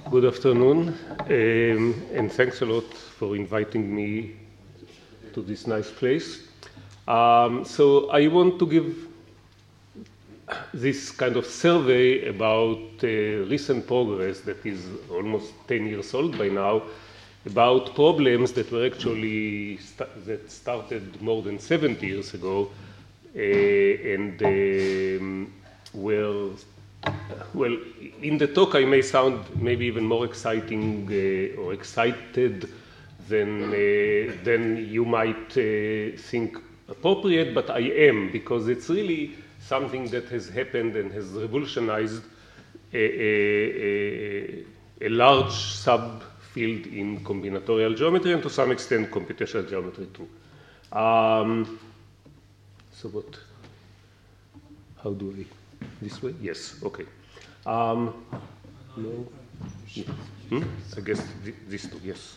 Good afternoon, and thanks a lot for inviting me to this nice place. So I want to give this kind of survey about recent progress that is almost 10 years old by now, about problems that were actually that started more than 70 years ago and were, well, in the talk I may sound maybe even more exciting or excited than you might think appropriate, but I am, because it's really something that has happened and has revolutionized a large subfield in combinatorial geometry and to some extent computational geometry too. So what, how do I, this way? Yes, okay. No. I guess this too, yes.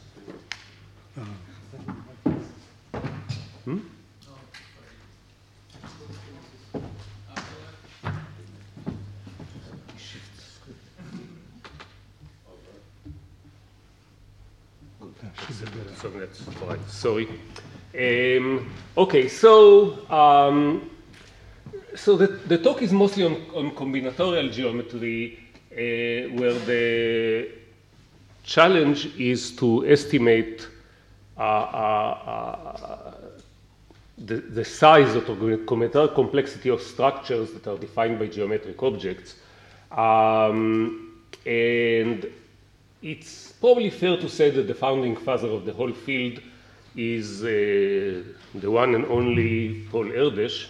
So that's all right. Sorry. Okay, so the talk is mostly on combinatorial geometry, where the challenge is to estimate the size of the combinatorial complexity of structures that are defined by geometric objects. And it's probably fair to say that the founding father of the whole field is the one and only Paul Erdős,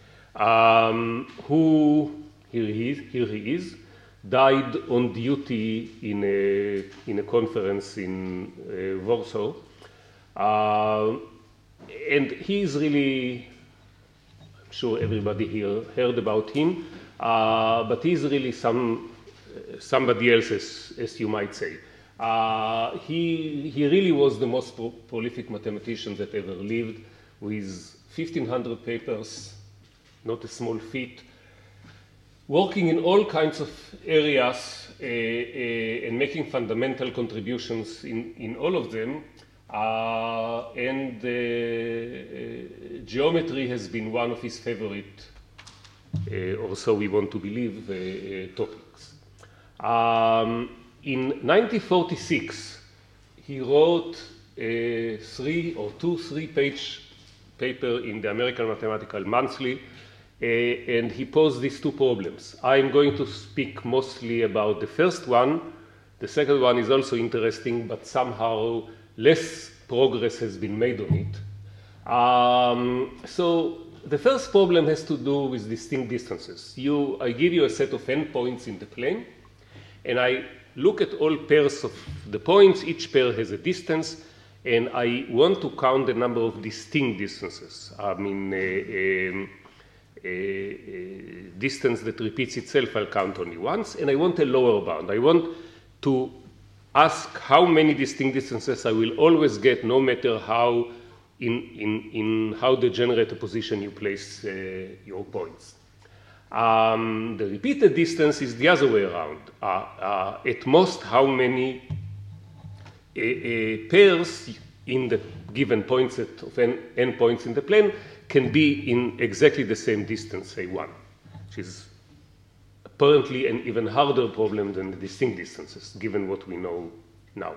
who, here he is, died on duty in a conference in Warsaw. And he is really, I'm sure everybody here heard about him, but he's really somebody else, as you might say. He really was the most prolific mathematician that ever lived, with 1,500 papers, not a small feat, working in all kinds of areas and making fundamental contributions in all of them. And geometry has been one of his favorite, or so we want to believe, topics. In 1946, he wrote a three-page paper in the American Mathematical Monthly, and he posed these two problems. I'm going to speak mostly about the first one. The second one is also interesting, but somehow less progress has been made on it. So the first problem has to do with distinct distances. I give you a set of n points in the plane, and I look at all pairs of the points. Each pair has a distance, and I want to count the number of distinct distances. I mean, a distance that repeats itself, I'll count only once, and I want a lower bound. I want to ask how many distinct distances I will always get, no matter how in how degenerate a position you place your points. The repeated distance is the other way around. At most, how many pairs in the given point set of n points in the plane can be in exactly the same distance, say 1, which is apparently an even harder problem than the distinct distances, given what we know now.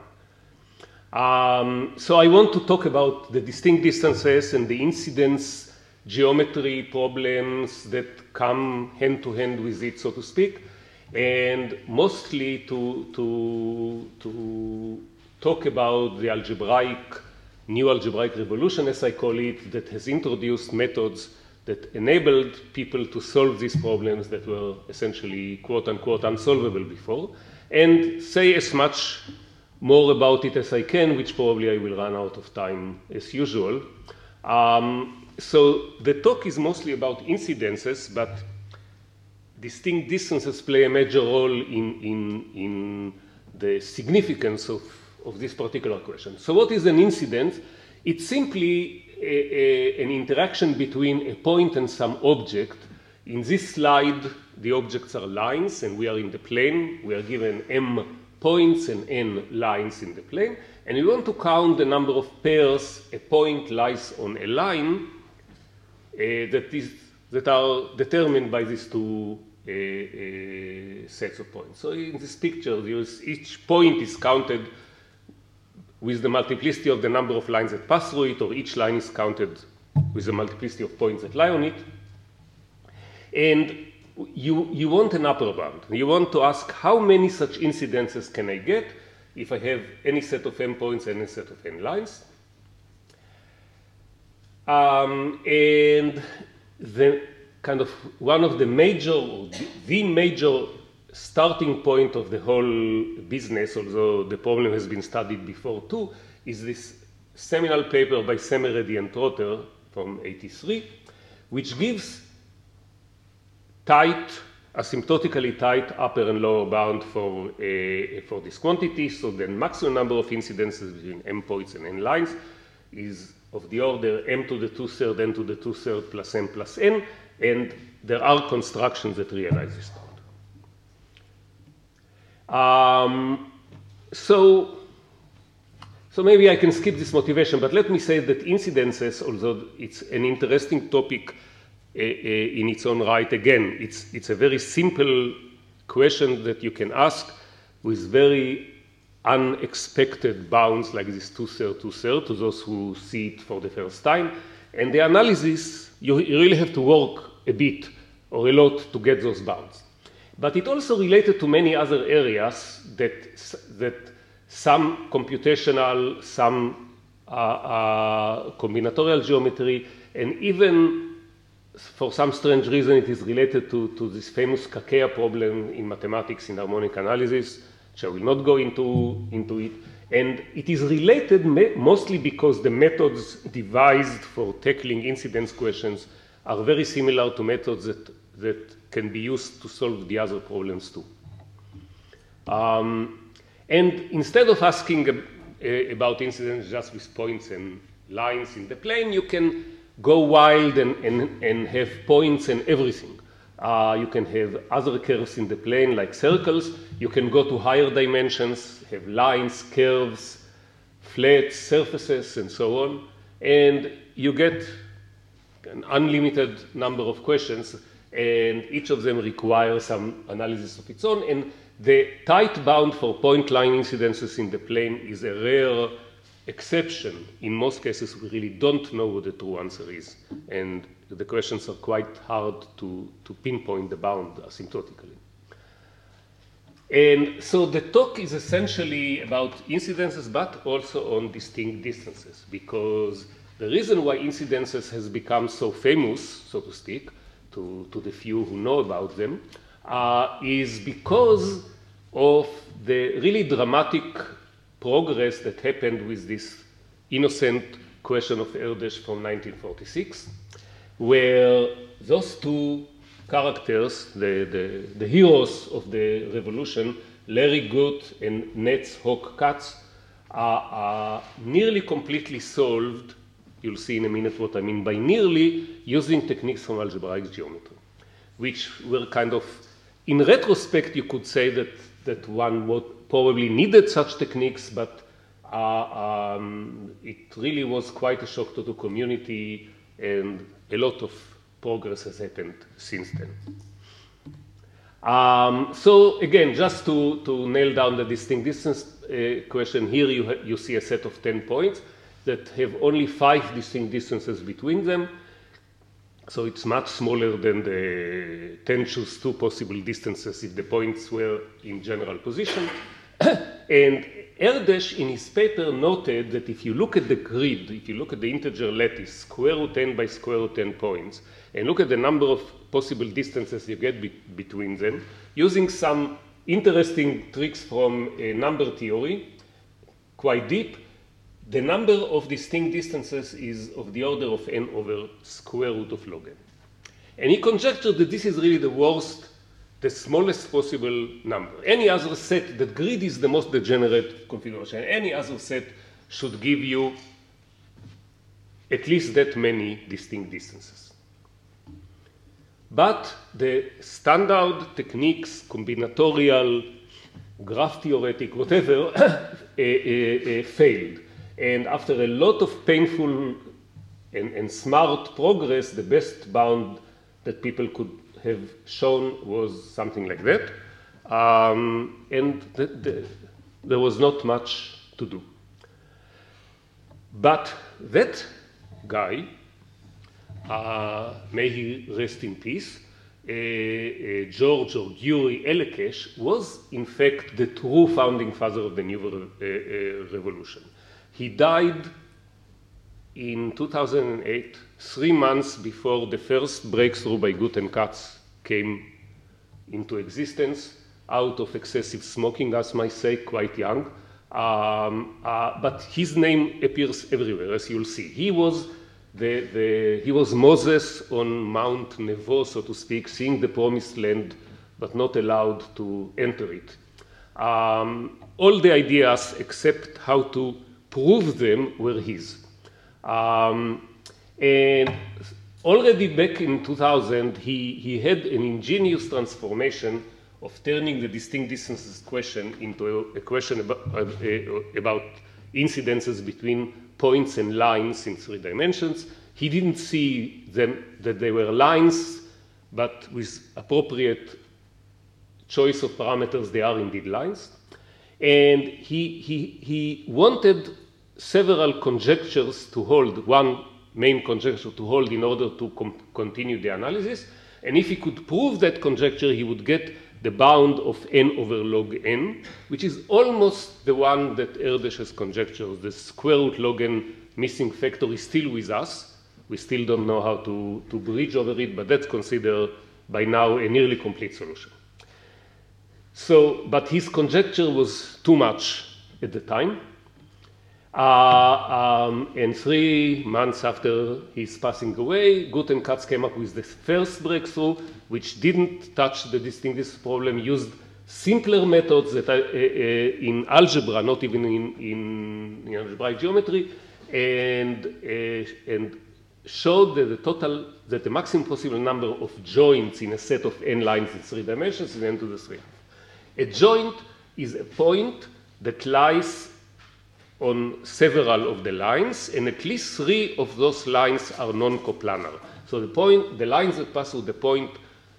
So I want to talk about the distinct distances and the incidence geometry problems that come hand to hand with it, so to speak, and mostly to talk about the new algebraic revolution, as I call it, that has introduced methods that enabled people to solve these problems that were essentially quote-unquote unsolvable before, and say as much more about it as I can, which probably I will run out of time as usual. So the talk is mostly about incidences, but distinct distances play a major role in the significance of this particular question. So what is an incidence? It's simply an interaction between a point and some object. In this slide, the objects are lines, and we are in the plane. We are given m points and n lines in the plane, and we want to count the number of pairs a point lies on a line that are determined by these two sets of points. So in this picture, each point is counted with the multiplicity of the number of lines that pass through it, or each line is counted with the multiplicity of points that lie on it. And you want an upper bound. You want to ask how many such incidences can I get if I have any set of n points and a set of n lines. And the kind of one of the major, or the major starting point of the whole business, although the problem has been studied before too, is this seminal paper by Semeredy and Trotter from '83, which gives tight, asymptotically tight upper and lower bound for this quantity. So the maximum number of incidences between m points and n lines is of the order m to the 2/3 n to the 2/3 plus m plus n, and there are constructions that realize this bound. So maybe I can skip this motivation, but let me say that incidences, although it's an interesting topic in its own right, again, it's a very simple question that you can ask with very unexpected bounds like this 2/3, 2/3 to those who see it for the first time. And the analysis, you really have to work a bit or a lot to get those bounds. But it also related to many other areas that some computational, some combinatorial geometry, and even for some strange reason it is related to this famous Kakeya problem in mathematics in harmonic analysis, which I will not go into it. And it is related mostly because the methods devised for tackling incidence questions are very similar to methods that can be used to solve the other problems too. And instead of asking about incidence just with points and lines in the plane, you can go wild and have points and everything. You can have other curves in the plane like circles. You can go to higher dimensions, have lines, curves, flats, surfaces, and so on. And you get an unlimited number of questions, and each of them requires some analysis of its own. And the tight bound for point line incidences in the plane is a rare exception. In most cases, we really don't know what the true answer is, and the questions are quite hard to pinpoint the bound asymptotically. And so the talk is essentially about incidences, but also on distinct distances, because the reason why incidences has become so famous, so to speak, to the few who know about them, is because of the really dramatic progress that happened with this innocent question of Erdős from 1946, where those two characters, the heroes of the revolution, Larry Good and Nets Hawk Katz, are nearly completely solved. You'll see in a minute what I mean by nearly, using techniques from algebraic geometry, which were kind of, in retrospect, you could say that one would probably needed such techniques, but it really was quite a shock to the community, and a lot of progress has happened since then. So again, just to nail down the distinct distance question, here you see a set of 10 points that have only 5 distinct distances between them. So it's much smaller than the 10 choose 2 possible distances if the points were in general position. And Erdős in his paper noted that if you look at the grid, if you look at the integer lattice, square root n by square root n points, and look at the number of possible distances you get between them, using some interesting tricks from number theory, quite deep, the number of distinct distances is of the order of n over square root of log n. And he conjectured that this is really the worst, the smallest possible number. Any other set, the grid is the most degenerate configuration. Any other set should give you at least that many distinct distances. But the standard techniques, combinatorial graph theoretic, whatever, failed. And after a lot of painful and smart progress, the best bound that people could have shown was something like that. And there was not much to do. But that guy, may he rest in peace, George or Yuri Elekesh, was in fact the true founding father of the New Revolution. He died in 2008, 3 months before the first breakthrough by Guth and Katz came into existence, out of excessive smoking, as might say, quite young. But his name appears everywhere, as you'll see. He was he was Moses on Mount Nevo, so to speak, seeing the promised land, but not allowed to enter it. All the ideas, except how to prove them, were his. And already back in 2000, he had an ingenious transformation of turning the distinct distances question into a question about incidences between points and lines in 3 dimensions. He didn't see them that they were lines, but with appropriate choice of parameters, they are indeed lines. And he wanted several conjectures to hold, one main conjecture to hold in order to continue the analysis. And if he could prove that conjecture, he would get the bound of n over log n, which is almost the one that Erdős has conjectured. The square root log n missing factor is still with us. We still don't know how to bridge over it, but that's considered by now a nearly complete solution. So, but his conjecture was too much at the time. And 3 months after his passing away, Guth and Katz came up with the first breakthrough, which didn't touch the distinctness problem, used simpler methods that are in algebra, not even in algebraic geometry, and showed that the maximum possible number of joints in a set of n lines in 3 dimensions is n to the 3. A joint is a point that lies on several of the lines, and at least 3 of those lines are non-coplanar. So the lines that pass through the point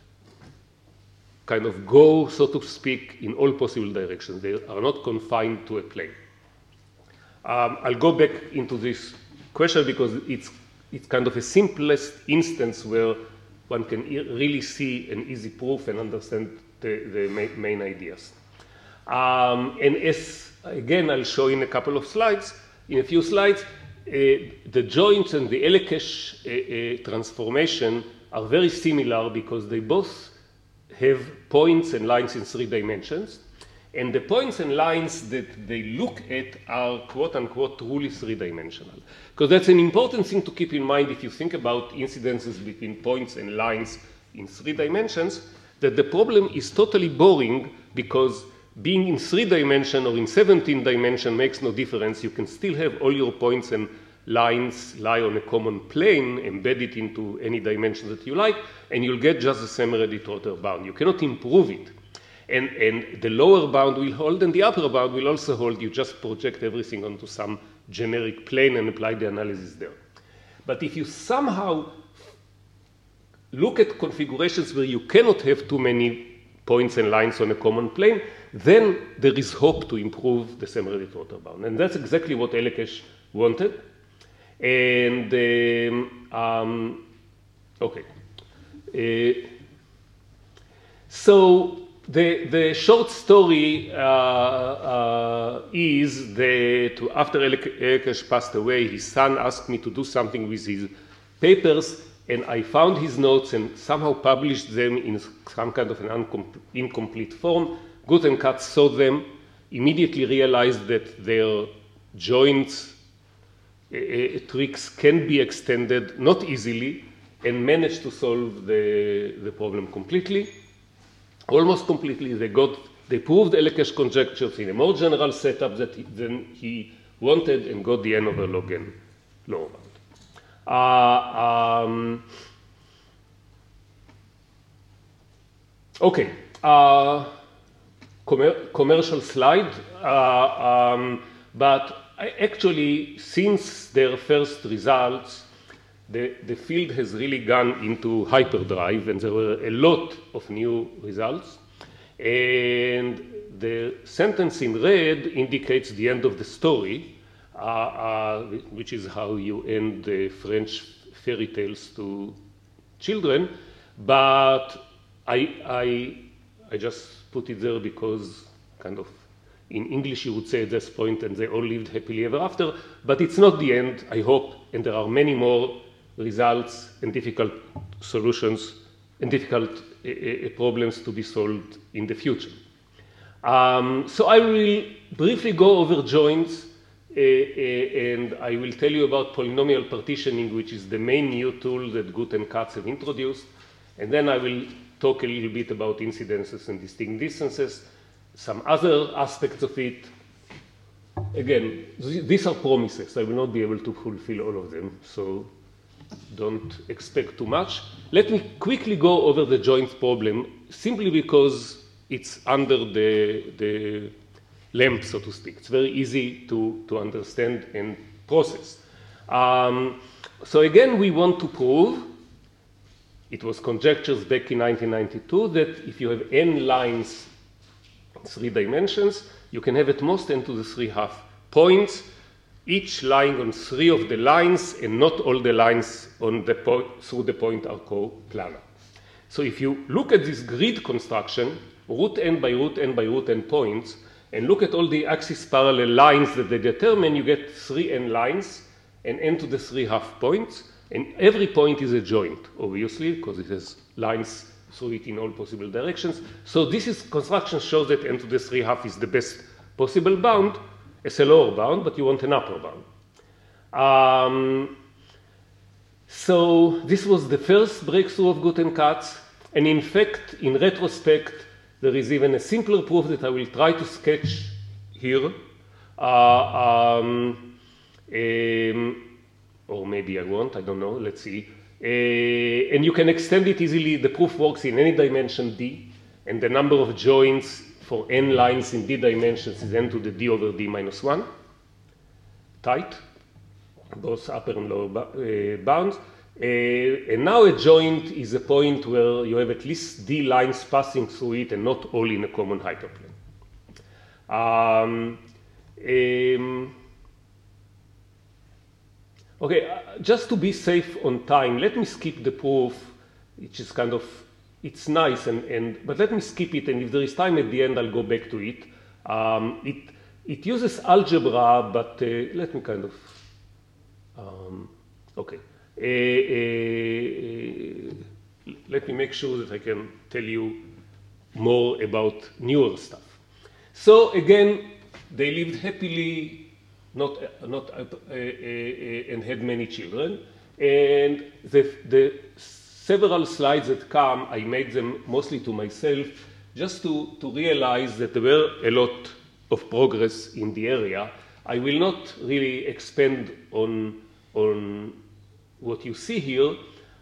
kind of go, so to speak, in all possible directions. They are not confined to a plane. I'll go back into this question because it's kind of a simplest instance where one can really see an easy proof and understand the main ideas. And as, again, I'll show in a couple of slides, in a few slides, the joints and the Elekesh transformation are very similar because they both have points and lines in 3 dimensions. And the points and lines that they look at are quote-unquote truly 3-dimensional. Because that's an important thing to keep in mind if you think about incidences between points and lines in 3 dimensions, that the problem is totally boring because being in 3 dimension or in 17 dimension makes no difference. You can still have all your points and lines lie on a common plane, embed it into any dimension that you like, and you'll get just the same Redit-Trotter bound. You cannot improve it. And the lower bound will hold, and the upper bound will also hold. You just project everything onto some generic plane and apply the analysis there. But if you somehow look at configurations where you cannot have too many points and lines on a common plane, then there is hope to improve the same Redit-Trotter bound. And that's exactly what Elekesh wanted. And, okay. So the short story is that after Elekesh passed away, his son asked me to do something with his papers, and I found his notes and somehow published them in some kind of an incomplete form. Guth and Katz saw them, immediately realized that their joints tricks can be extended, not easily, and managed to solve the problem completely. Almost completely. They proved Elekesh conjectures in a more general setup than he wanted and got the n over log n lower bound. Okay. commercial slide, but actually, since their first results, the field has really gone into hyperdrive, and there were a lot of new results. And the sentence in red indicates the end of the story, which is how you end the French fairy tales to children. But I just put it there because kind of in English you would say at this point, and they all lived happily ever after. But it's not the end, I hope, and there are many more results and difficult solutions and difficult problems to be solved in the future. So I will briefly go over joints, and I will tell you about polynomial partitioning, which is the main new tool that Gut and Katz have introduced. And then I will talk a little bit about incidences and distinct distances, some other aspects of it. Again, these are promises. I will not be able to fulfill all of them, so don't expect too much. Let me quickly go over the joint problem, simply because it's under the lamp, so to speak. It's very easy to understand and process. So again, we want to prove, it was conjectures back in 1992, that if you have n lines in 3 dimensions, you can have at most n to the 3½ points, each lying on 3 of the lines, and not all the lines on the through the point are coplanar. So if you look at this grid construction, root n by root n by root n points, and look at all the axis parallel lines that they determine, you get 3n lines and n to the 3½ points, and every point is a joint, obviously, because it has lines through it in all possible directions. So this construction shows that n to the 3½ is the best possible bound, as a lower bound, but you want an upper bound. So this was the first breakthrough of Gut and Katz, and in fact, in retrospect, there is even a simpler proof that I will try to sketch here, or maybe I won't, I don't know, let's see. And you can extend it easily. The proof works in any dimension d, and the number of joints for n lines in d dimensions is n to the d over d minus 1, tight, both upper and lower bounds. And now a joint is a point where you have at least d lines passing through it and not all in a common hyperplane. Okay, just to be safe on time, let me skip the proof, which is kind of, it's nice, but let me skip it, and if there is time at the end, I'll go back to it. It uses algebra, but let me kind of, okay. Let me make sure that I can tell you more about newer stuff. So again, they lived happily, and had many children. And the several slides that come, I made them mostly to myself, just to realize that there were a lot of progress in the area. I will not really expand on what you see here,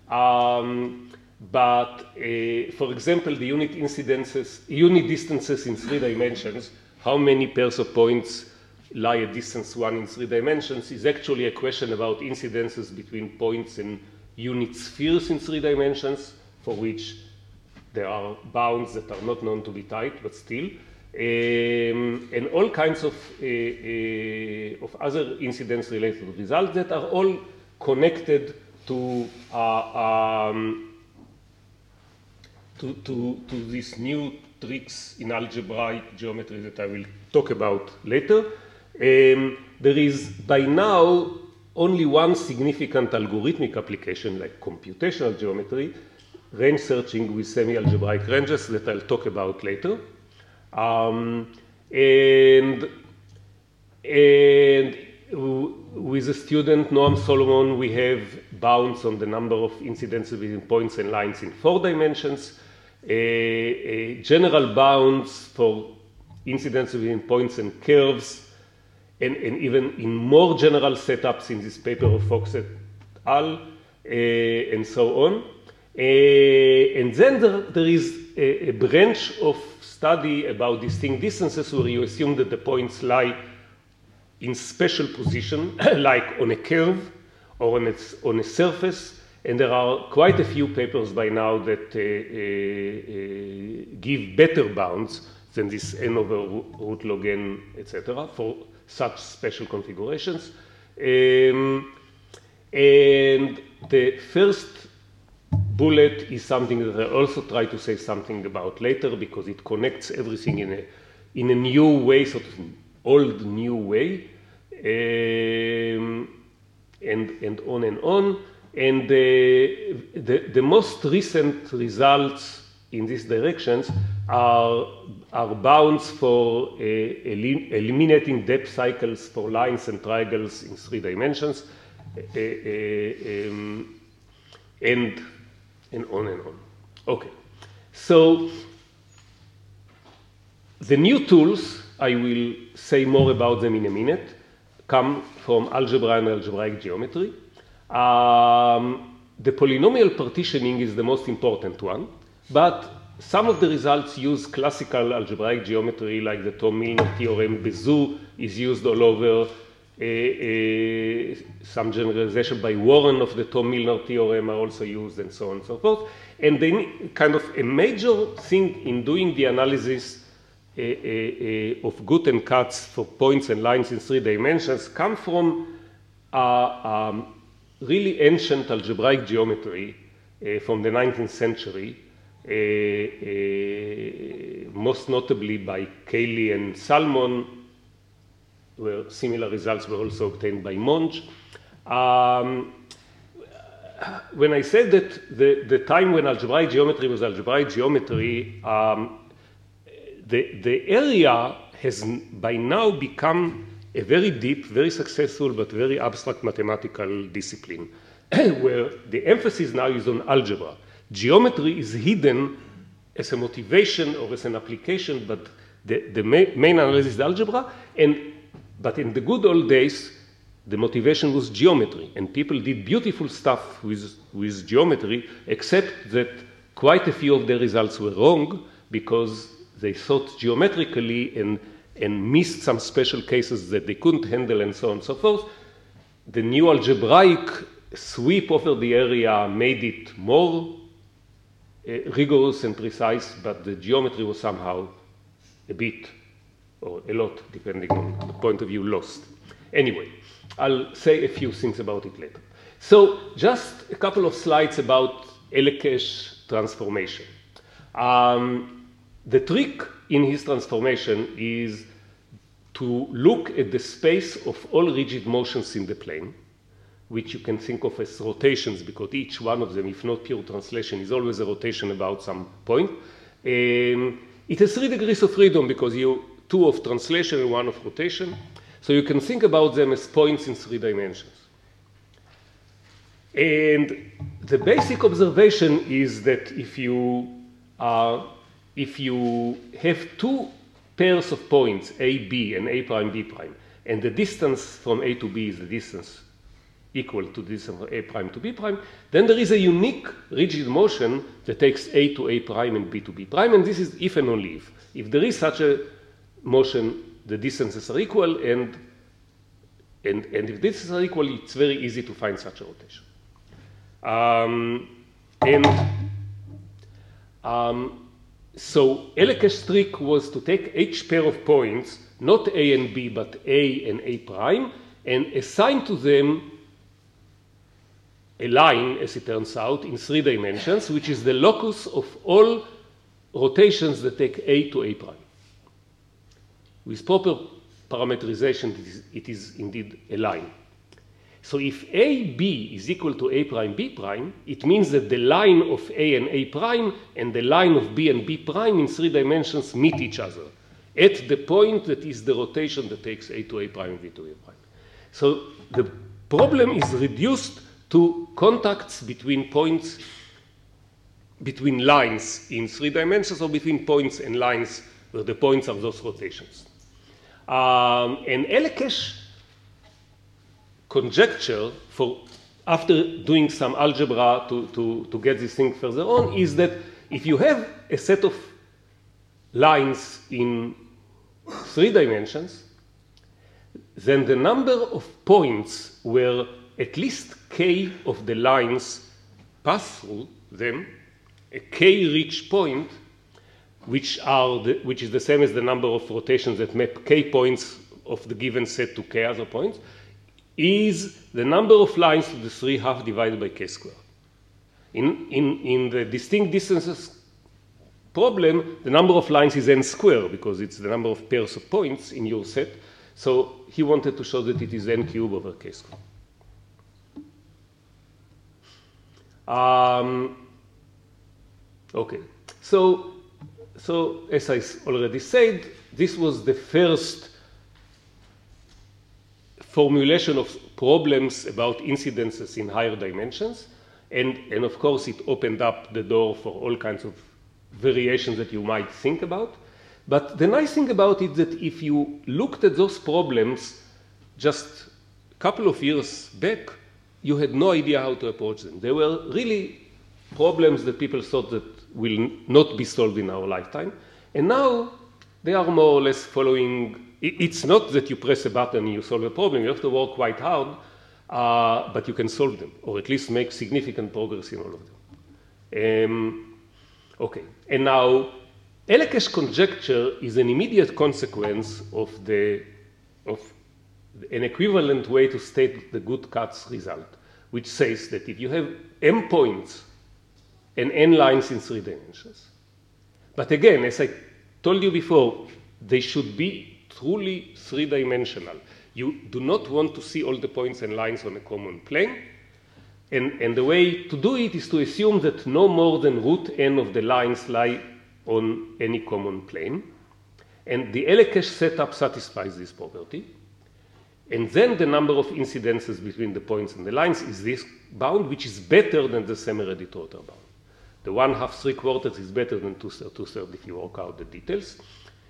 but for example, the unit distances in 3 dimensions, how many pairs of points lie at distance 1 in 3 dimensions, is actually a question about incidences between points and unit spheres in 3 dimensions, for which there are bounds that are not known to be tight, but still, and all kinds of other incidence-related results that are all connected to these new tricks in algebraic geometry that I will talk about later. There is by now only one significant algorithmic application, like computational geometry, range searching with semi-algebraic ranges, that I'll talk about later. And with a student, Noam Solomon, we have bounds on the number of incidences between points and lines in 4 dimensions, general bounds for incidences between points and curves, and even in more general setups in this paper of Fox et al., and so on. And then there is a branch of study about distinct distances where you assume that the points lie in special position, like on a curve or on a surface. And there are quite a few papers by now that give better bounds than this n over root log n, etc., for such special configurations. And the first bullet is something that I also try to say something about later, because it connects everything in a new way, sort of old new way, and on and on. And the most recent results in these directions are bounds for eliminating depth cycles for lines and triangles in 3 dimensions, and on and on. Okay, so the new tools, I will say more about them in a minute, come from algebra and algebraic geometry. The polynomial partitioning is the most important one, but some of the results use classical algebraic geometry, like the Thom-Milnor theorem. Bezout is used all over. Some generalization by Warren of the Thom-Milnor theorem are also used, and so on and so forth. And then kind of a major thing in doing the analysis of Guth and Katz for points and lines in 3 dimensions come from really ancient algebraic geometry from the 19th century, most notably by Cayley and Salmon, where similar results were also obtained by Monge. When I said that the time when algebraic geometry was algebraic geometry, the area has by now become a very deep, very successful, but very abstract mathematical discipline, where the emphasis now is on algebra. Geometry is hidden as a motivation or as an application, but the main analysis is algebra. But in the good old days, the motivation was geometry, and people did beautiful stuff with geometry, except that quite a few of the results were wrong because they thought geometrically and missed some special cases that they couldn't handle, and so on and so forth. The new algebraic sweep over the area made it more rigorous and precise, but the geometry was somehow a bit, or a lot, depending on the point of view, lost. Anyway, I'll say a few things about it later. So just a couple of slides about Elekes transformation. The trick in his transformation is to look at the space of all rigid motions in the plane, which you can think of as rotations, because each one of them, if not pure translation, is always a rotation about some point. It has 3 degrees of freedom, because 2 of translation and 1 of rotation. So you can think about them as points in 3 dimensions. And the basic observation is that if you have 2 pairs of points, A, B, and A prime, B prime, and the distance from A to B is the distance equal to the distance from A prime to B prime, then there is a unique rigid motion that takes A to A prime and B to B prime, and this is if and only if. If there is such a motion, the distances are equal, and if distances are equal, it's very easy to find such a rotation. So Elekes' trick was to take each pair of points, not A and B, but A and A prime, and assign to them a line, as it turns out, in 3 dimensions, which is the locus of all rotations that take A to A prime. With proper parameterization, it is indeed a line. So if AB is equal to A prime, B prime, it means that the line of A and A prime and the line of B and B prime in 3 dimensions meet each other at the point that is the rotation that takes A to A prime and B to A prime. So the problem is reduced to contacts between points, between lines in 3 dimensions, or between points and lines where the points are those rotations. And Elekes' conjecture for, after doing some algebra to get this thing further on, is that if you have a set of lines in 3 dimensions, then the number of points where at least k of the lines pass through them, a k-rich point, which is the same as the number of rotations that map k points of the given set to k other points, is the number of lines to the 3½ divided by k squared. In the distinct distances problem, the number of lines is n squared because it's the number of pairs of points in your set. So he wanted to show that it is n cubed over k squared. Okay, so as I already said, this was the first formulation of problems about incidences in higher dimensions. And of course, it opened up the door for all kinds of variations that you might think about. But the nice thing about it is that if you looked at those problems just a couple of years back, you had no idea how to approach them. They were really problems that people thought that will not be solved in our lifetime. And now they are more or less following. It's not that you press a button and you solve a problem. You have to work quite hard, but you can solve them, or at least make significant progress in all of them. Okay, and now Elekes conjecture is an immediate consequence of an equivalent way to state the Good-Katz result, which says that if you have m points and n lines in 3 dimensions, but again, as I told you before, they should be truly 3-dimensional. You do not want to see all the points and lines on a common plane. And the way to do it is to assume that no more than root n of the lines lie on any common plane. And the Elekes setup satisfies this property. And then the number of incidences between the points and the lines is this bound, which is better than the semi-Redutrotter bound. The 1/2 3/4 is better than 2/3 2/3 if you work out the details.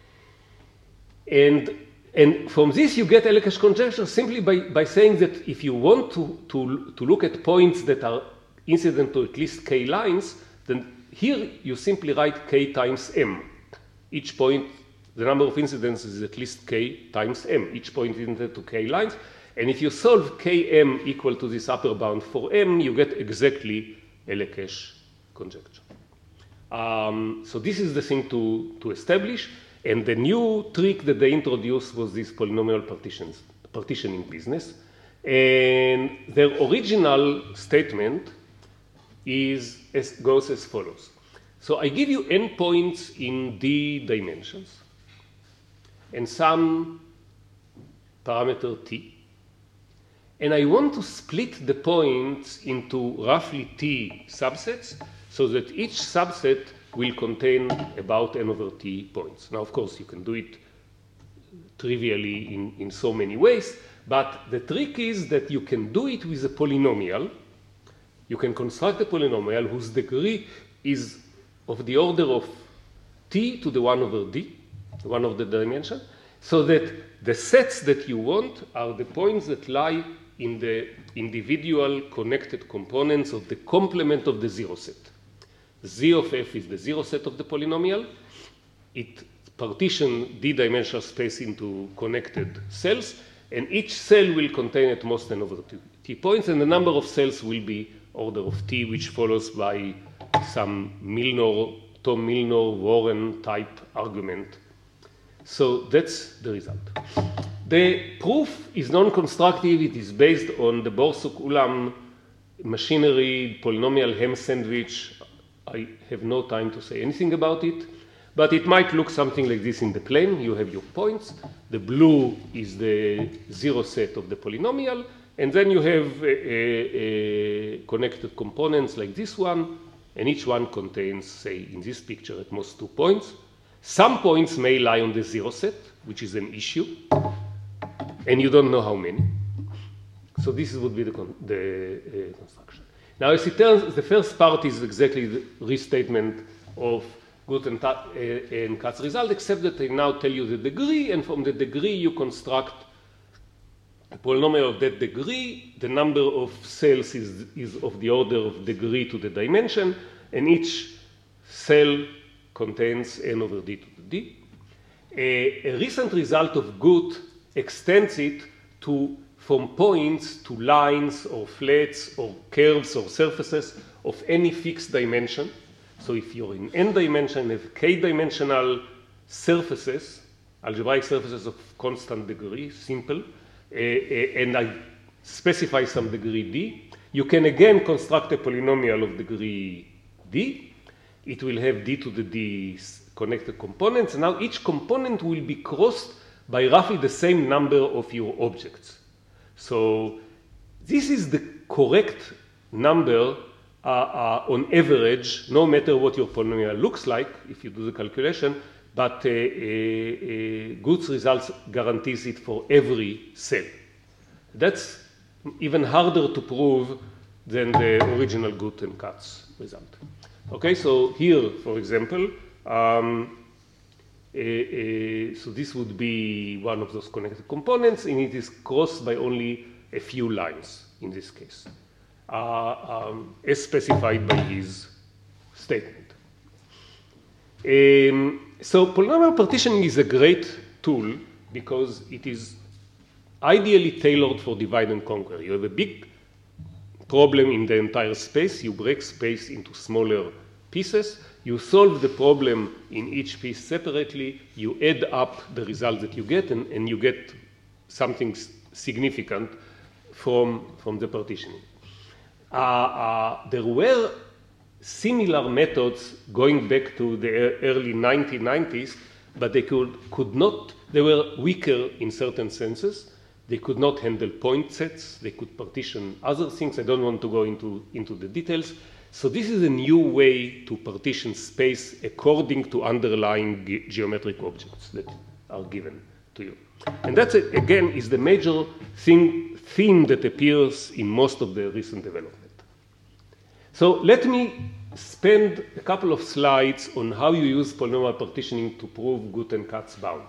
And from this you get Elekes conjecture simply by saying that if you want to look at points that are incident to at least k lines, then here you simply write k times m. Each point, the number of incidences is at least k times m. Each point is incident to k lines. And if you solve km equal to this upper bound for m, you get exactly Elekes conjecture. So this is the thing to establish. And the new trick that they introduced was this polynomial partitioning business. And their original statement goes as follows. So I give you n points in d dimensions and some parameter t. And I want to split the points into roughly t subsets so that each subset will contain about n over t points. Now, of course, you can do it trivially in so many ways, but the trick is that you can do it with a polynomial. You can construct a polynomial whose degree is of the order of t to the 1 over d, one of the dimension, so that the sets that you want are the points that lie in the individual connected components of the complement of the zero set. Z of f is the zero set of the polynomial. It partitions d-dimensional space into connected cells, and each cell will contain at most n over t points, and the number of cells will be order of t, which follows by some Tom Milnor Warren type argument. So that's the result. The proof is non-constructive. It is based on the Borsuk-Ulam machinery polynomial ham sandwich. I have no time to say anything about it, but it might look something like this in the plane. You have your points. The blue is the zero set of the polynomial, and then you have connected components like this one, and each one contains, say, in this picture, at most 2 points. Some points may lie on the zero set, which is an issue, and you don't know how many. So this would be the construction. Now, as it turns, the first part is exactly the restatement of Gut and Katz result, except that I now tell you the degree, and from the degree you construct a polynomial of that degree. The number of cells is of the order of degree to the dimension, and each cell contains n over d to the d. A recent result of Gut extends it from points to lines or flats or curves or surfaces of any fixed dimension. So if you're in n dimension, have k-dimensional surfaces, algebraic surfaces of constant degree, simple, and I specify some degree d, you can again construct a polynomial of degree d. It will have d to the d connected components. Now each component will be crossed by roughly the same number of your objects. So this is the correct number on average, no matter what your polynomial looks like, if you do the calculation, but Gut's results guarantees it for every cell. That's even harder to prove than the original Gut and Katz result. Okay, so here, for example, so this would be one of those connected components, and it is crossed by only a few lines in this case, as specified by his statement. So polynomial partitioning is a great tool because it is ideally tailored for divide and conquer. You have a big problem in the entire space, you break space into smaller pieces, you solve the problem in each piece separately, you add up the results that you get, and you get something significant from the partitioning. There were similar methods going back to the early 1990s, but they could not, they were weaker in certain senses. They could not handle point sets. They could partition other things. I don't want to go into the details. So this is a new way to partition space according to underlying geometric objects that are given to you. And that, again, is the major theme that appears in most of the recent development. So let me spend a couple of slides on how you use polynomial partitioning to prove Gut and Katz bound.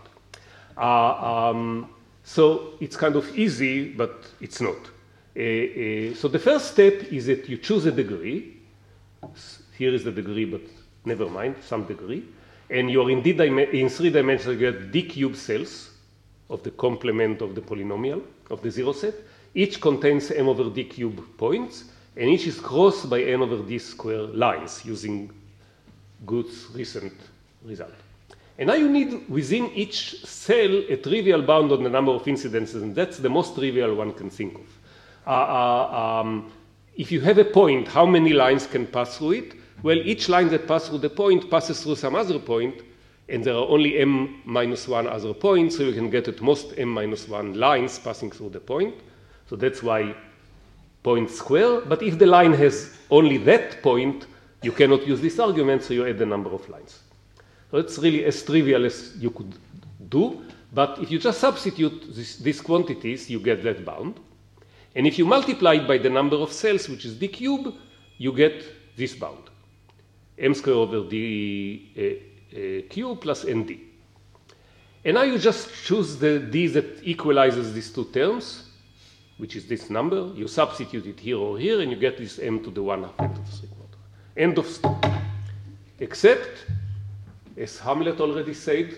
So it's kind of easy, but it's not. So the first step is that you choose a degree. Here is the degree, but never mind, some degree. And you're in 3 dimensions, you get d cubed cells of the complement of the polynomial, of the zero set. Each contains m over d cube points, and each is crossed by n over d square lines using Gut's recent result. And now you need, within each cell, a trivial bound on the number of incidences, and that's the most trivial one can think of. If you have a point, how many lines can pass through it? Well, each line that passes through the point passes through some other point, and there are only m minus 1 other points, so you can get at most m minus 1 lines passing through the point. So that's why point square. But if the line has only that point, you cannot use this argument, so you add the number of lines. So it's really as trivial as you could do. But if you just substitute these quantities, you get that bound. And if you multiply it by the number of cells, which is d cube, you get this bound, m squared over d cube plus nd. And now you just choose the d that equalizes these two terms, which is this number. You substitute it here or here, and you get this m to the 1/2 n to the 3/4. End of story. Except, as Hamlet already said,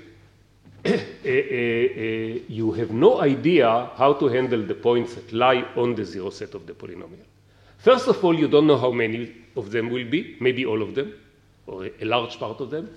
you have no idea how to handle the points that lie on the zero set of the polynomial. First of all, you don't know how many of them will be, maybe all of them, or a large part of them.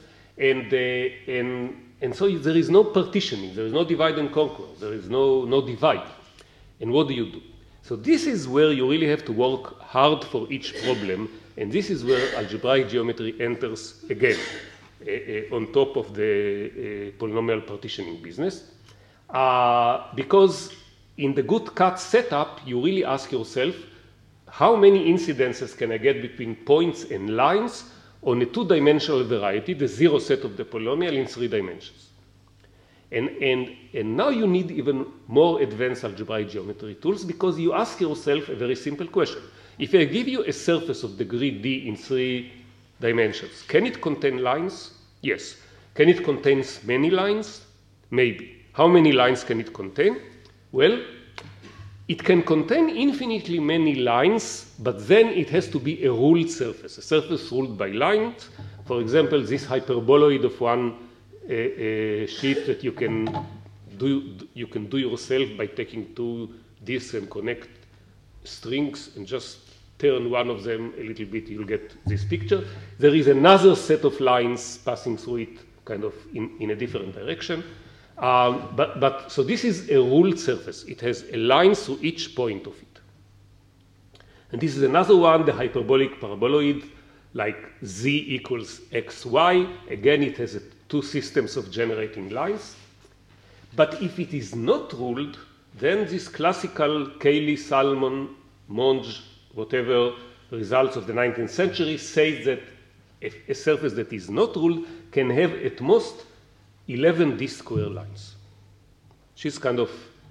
And so there is no partitioning, there is no divide and conquer, there is no divide. And what do you do? So this is where you really have to work hard for each problem, and this is where algebraic geometry enters again. On top of the polynomial partitioning business. Because in the Gut-Katz setup, you really ask yourself, how many incidences can I get between points and lines on a 2-dimensional variety, the zero set of the polynomial in 3 dimensions? And now you need even more advanced algebraic geometry tools because you ask yourself a very simple question. If I give you a surface of degree d in 3 dimensions, can it contain lines? Yes. Can it contain many lines? Maybe. How many lines can it contain? Well, it can contain infinitely many lines, but then it has to be a ruled surface, a surface ruled by lines, For example, this hyperboloid of one sheet that you can do yourself by taking two disks and connect strings and just turn one of them a little bit, you'll get this picture. There is another set of lines passing through it kind of in a different direction. So this is a ruled surface. It has a line through each point of it. And this is another one, the hyperbolic paraboloid, like z equals xy. Again, it has two systems of generating lines. But if it is not ruled, then this classical Cayley, Salmon, Monge, whatever results of the 19th century say that a surface that is not ruled can have at most 11 d-square lines, which is kind of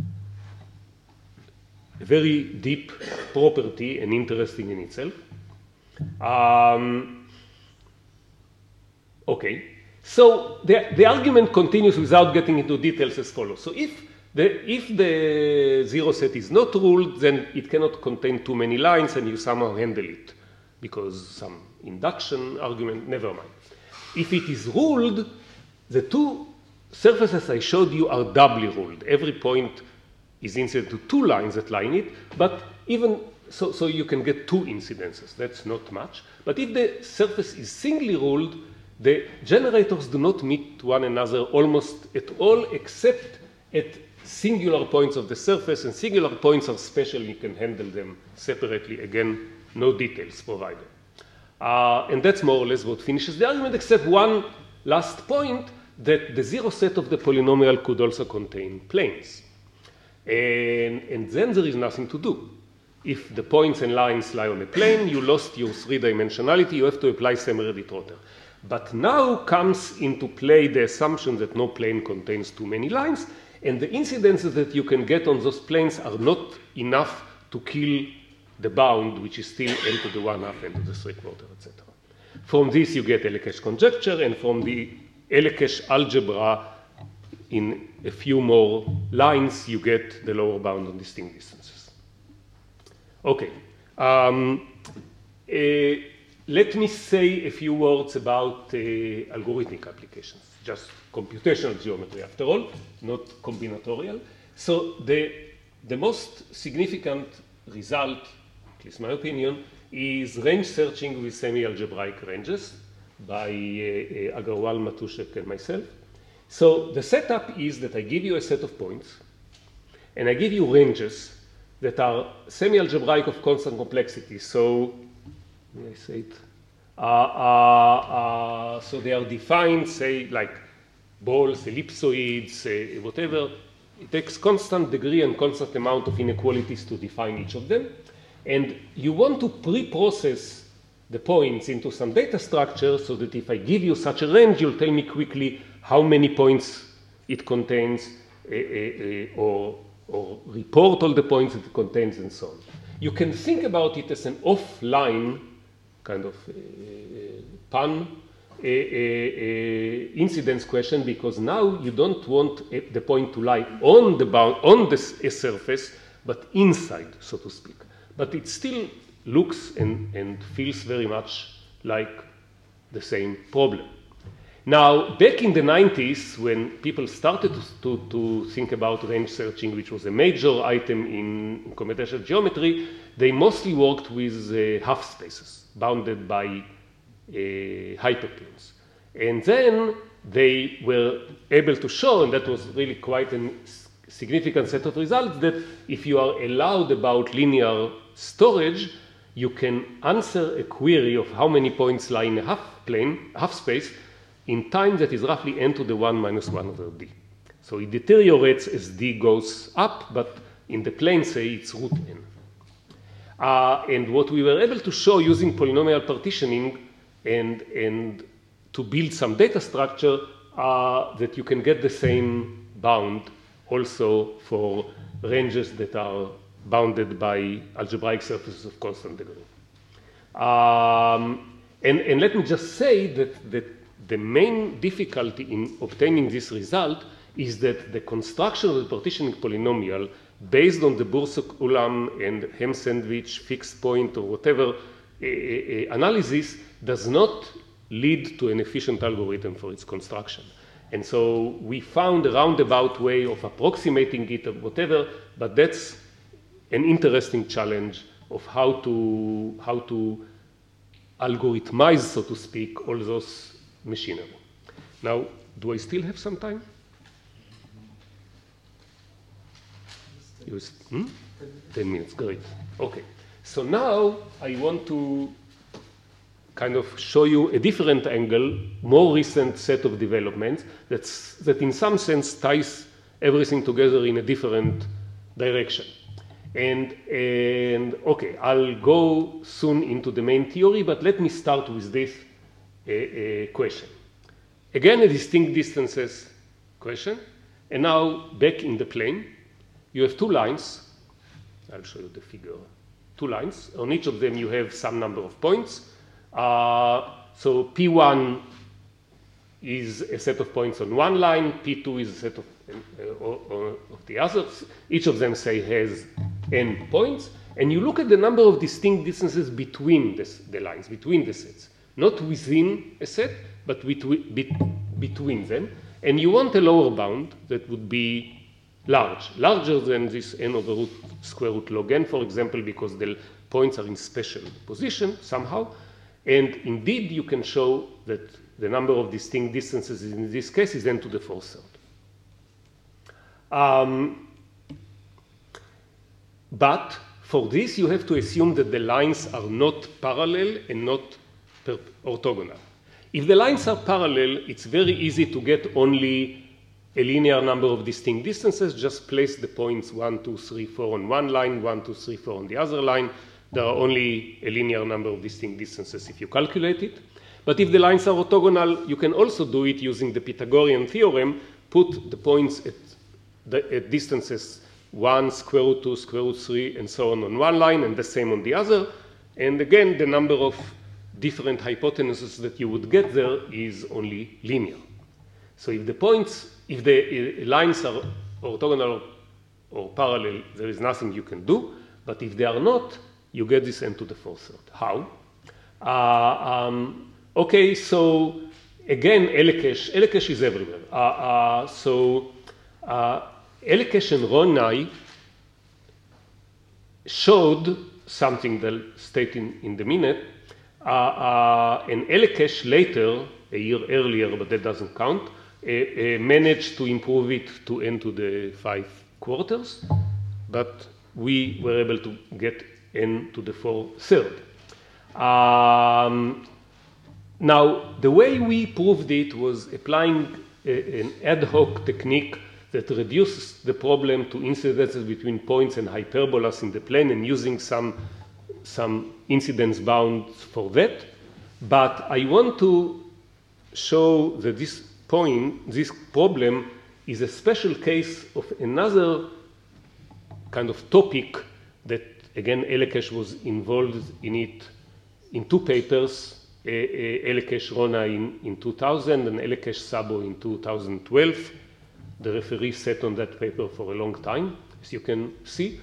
a very deep property and interesting in itself. Okay, so the argument continues without getting into details as follows. So if the zero set is not ruled, then it cannot contain too many lines and you somehow handle it because some induction argument, never mind. If it is ruled, the two surfaces I showed you are doubly ruled. Every point is incident to two lines that line it, but even so you can get two incidences. That's not much. But if the surface is singly ruled, the generators do not meet one another almost at all, except at singular points of the surface, and singular points are special. You can handle them separately. Again, no details provided. And that's more or less what finishes the argument, except one last point, that the zero set of the polynomial could also contain planes. And then there is nothing to do. If the points and lines lie on a plane, you lost your three-dimensionality, you have to apply Sem-Redit-Rotter. But now comes into play the assumption that no plane contains too many lines, and the incidences that you can get on those planes are not enough to kill the bound, which is still n to the 1/2, n to the 3/4, etc. From this you get Elekes conjecture, and from the Elekes algebra, in a few more lines, you get the lower bound on distinct distances. Okay. Let me say a few words about algorithmic applications, just computational geometry after all, not combinatorial. So the most significant result, at least my opinion, is range searching with semi-algebraic ranges by Agarwal, Matushek, and myself. So the setup is that I give you a set of points, and I give you ranges that are semi-algebraic of constant complexity. So, may I say it? So they are defined, say, like balls, ellipsoids, whatever. It takes constant degree and constant amount of inequalities to define each of them. And you want to pre-process the points into some data structure so that if I give you such a range, you'll tell me quickly how many points it contains, or report all the points it contains, and so on. You can think about it as an offline kind of pun incidence question, because now you don't want the point to lie on the bound, on the surface, but inside, so to speak. But it still looks and feels very much like the same problem. Now, back in the 90s, when people started to think about range searching, which was a major item in computational geometry, they mostly worked with half spaces bounded by hyperplanes. And then they were able to show, and that was really quite a significant set of results, that if you are allowed about linear storage, you can answer a query of how many points lie in a half space, in time that is roughly n to the 1 minus 1 over d. So it deteriorates as d goes up, but in the plane, say, it's root n. And what we were able to show using polynomial partitioning and to build some data structure, that you can get the same bound also for ranges that are bounded by algebraic surfaces of constant degree. And let me just say that the main difficulty in obtaining this result is that the construction of the partitioning polynomial based on the Boursuq-Ulam and Hem-Sandwich fixed point or whatever analysis does not lead to an efficient algorithm for its construction. And so we found a roundabout way of approximating it or whatever, but that's an interesting challenge of how to algorithmize, so to speak, all those machinery. Now, do I still have some time? 10 minutes, great. Okay, so now I want to kind of show you a different angle, more recent set of developments that in some sense ties everything together in a different direction. And okay, I'll go soon into the main theory, but let me start with this question. Again, a distinct distances question. And now back in the plane, you have two lines. I'll show you the figure. Two lines. On each of them, you have some number of points. So P1 is a set of points on one line, P2 is a set of the others. Each of them, say, has n points. And you look at the number of distinct distances between the lines, between the sets. Not within a set, but between them. And you want a lower bound that would be larger than this n over square root log n, for example, because the points are in special position somehow. And indeed, you can show that the number of distinct distances in this case is n to the 4/3. But for this, you have to assume that the lines are not parallel and not orthogonal. If the lines are parallel, it's very easy to get only a linear number of distinct distances. Just place the points 1, 2, 3, 4 on one line, 1, 2, 3, 4 on the other line. There are only a linear number of distinct distances if you calculate it. But if the lines are orthogonal, you can also do it using the Pythagorean theorem. Put the points at distances 1, square root 2, square root 3, and so on one line, and the same on the other. And again, the number of different hypotenuses that you would get there is only linear. So if the lines are orthogonal or parallel, there is nothing you can do. But if they are not, you get this n to the 4/3. How? Okay, so again, Elekes is everywhere. Elekes and Ronay showed something they'll state in the minute. And Elekes later, a year earlier, but that doesn't count, managed to improve it to n to the 5/4, but we were able to get n to the 4/3. Now, the way we proved it was applying an ad hoc technique that reduces the problem to incidences between points and hyperbolas in the plane and using some incidence bounds for that. But I want to show that this problem is a special case of another kind of topic that, again, Elekes was involved in it in two papers, Elekes-Rona in 2000 and Elekes-Szabo in 2012. The referee sat on that paper for a long time, as you can see.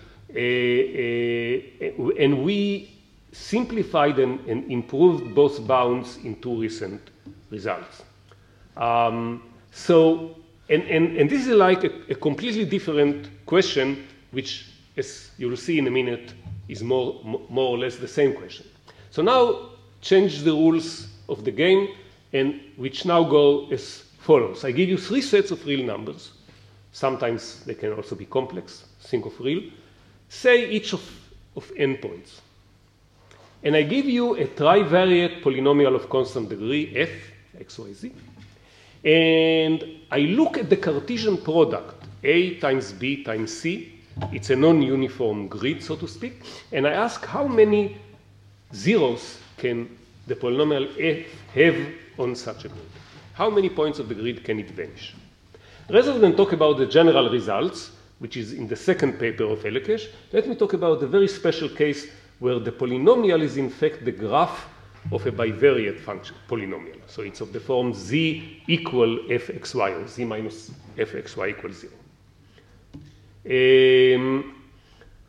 And we simplified and improved both bounds in two recent results. And this is like a completely different question, which, as you'll see in a minute, is more or less the same question. So now change the rules of the game, and which now go as follows. I give you three sets of real numbers. Sometimes they can also be complex. Think of real. Say each of n points. And I give you a trivariate polynomial of constant degree, f, x, y, z. And I look at the Cartesian product, a times b times c. It's a non-uniform grid, so to speak. And I ask how many zeros can the polynomial f have on such a grid? How many points of the grid can it vanish? Rather than talk about the general results, which is in the second paper of Elekes, let me talk about the very special case where the polynomial is in fact the graph of a bivariate function polynomial. So it's of the form z equal fxy, or z minus fxy equals 0.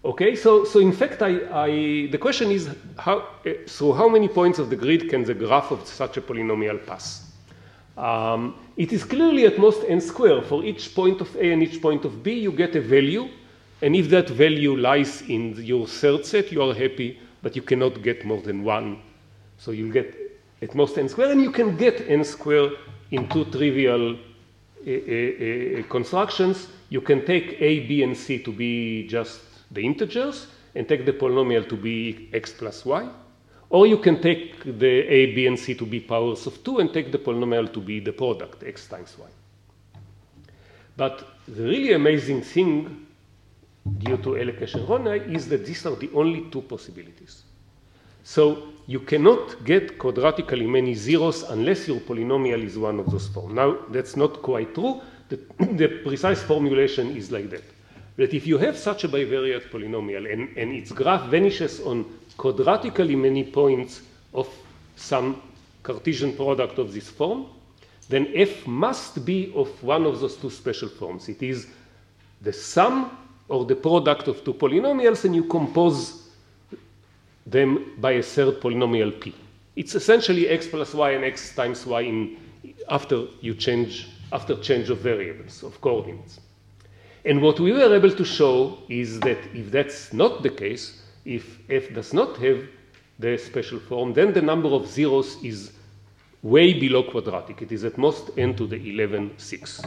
Okay, so in fact, the question is, so how many points of the grid can the graph of such a polynomial pass? It is clearly at most n squared. For each point of A and each point of B, you get a value. And if that value lies in your third set, you are happy, but you cannot get more than one. So you'll get at most n squared, and you can get n squared in two trivial constructions. You can take A, B, and C to be just the integers, and take the polynomial to be x plus y. Or you can take the A, B, and C to be powers of 2 and take the polynomial to be the product, x times y. But the really amazing thing, due to Elekes and Ronay, is that these are the only two possibilities. So you cannot get quadratically many zeros unless your polynomial is one of those forms. Now, that's not quite true. The precise formulation is like that. That if you have such a bivariate polynomial and its graph vanishes on quadratically many points of some Cartesian product of this form, then f must be of one of those two special forms. It is the sum or the product of two polynomials, and you compose them by a third polynomial p. It's essentially x plus y and x times y after change of variables, of coordinates. And what we were able to show is that if that's not the case, if f does not have the special form, then the number of zeros is way below quadratic. It is at most n to the 11 6.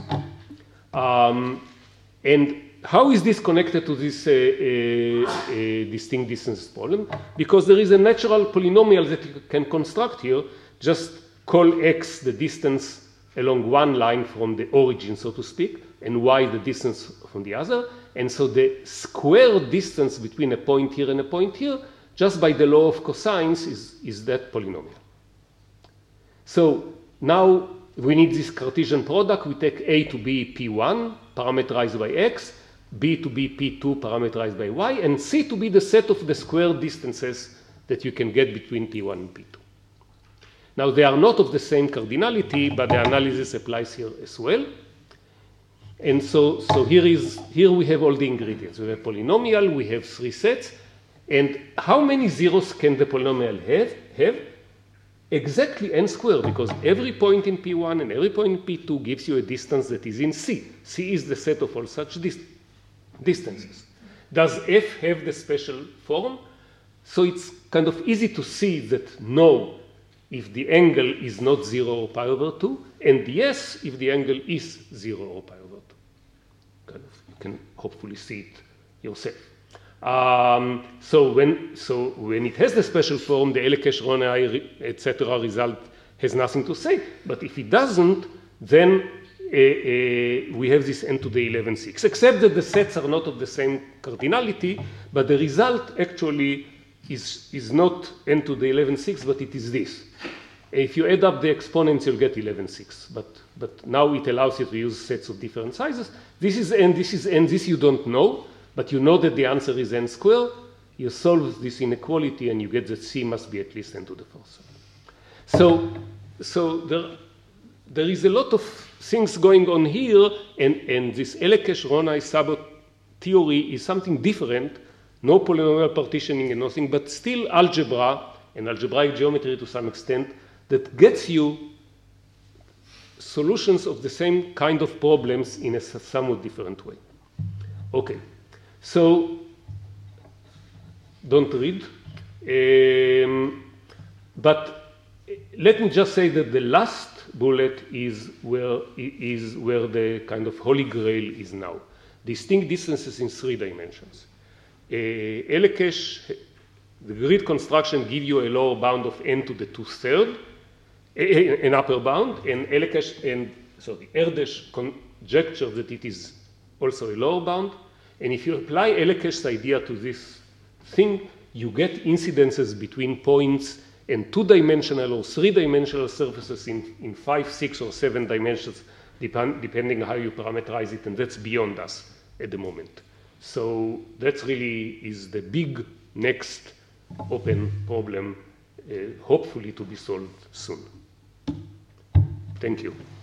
And how is this connected to this distinct distance problem? Because there is a natural polynomial that you can construct here. Just call x the distance along one line from the origin, so to speak, and y the distance from the other. And so the square distance between a point here and a point here, just by the law of cosines, is that polynomial. So now we need this Cartesian product. We take A to be P1, parameterized by x, B to be P2, parameterized by y, and C to be the set of the square distances that you can get between P1 and P2. Now, they are not of the same cardinality, but the analysis applies here as well. And so here we have all the ingredients. We have polynomial, we have three sets. And how many zeros can the polynomial have? Exactly n squared, because every point in P1 and every point in P2 gives you a distance that is in C. C is the set of all such distances. Does f have the special form? So it's kind of easy to see that no, if the angle is not 0 or pi over 2, and yes, if the angle is 0 or pi over 2. Kind of, you can hopefully see it yourself. So when it has the special form, the Elekes, Ronay, etc. result has nothing to say. But if it doesn't, then we have this n to the 11 6, except that the sets are not of the same cardinality, but the result actually is not n to the 11 6, but it is this. If you add up the exponents, you'll get 11 6. But now it allows you to use sets of different sizes. This is n, this is n, this you don't know, but you know that the answer is n squared. You solve this inequality, and you get that C must be at least n to the 4th. So there is a lot of things going on here, and this Elekes, Ronay, Szabó theory is something different. No polynomial partitioning and nothing, but still algebra and algebraic geometry to some extent that gets you solutions of the same kind of problems in a somewhat different way. Okay, so don't read. But let me just say that the last bullet is where the kind of holy grail is now. Distinct distances in 3 dimensions. Elekes, the grid construction give you a lower bound of n to the 2/3, an upper bound, and Elekes and Erdős conjecture that it is also a lower bound. And if you apply Elekes' idea to this thing, you get incidences between points and 2-dimensional or 3-dimensional surfaces in 5, 6, or 7 dimensions, depending on how you parameterize it, and that's beyond us at the moment. So that really is the big next open problem, hopefully to be solved soon. Thank you.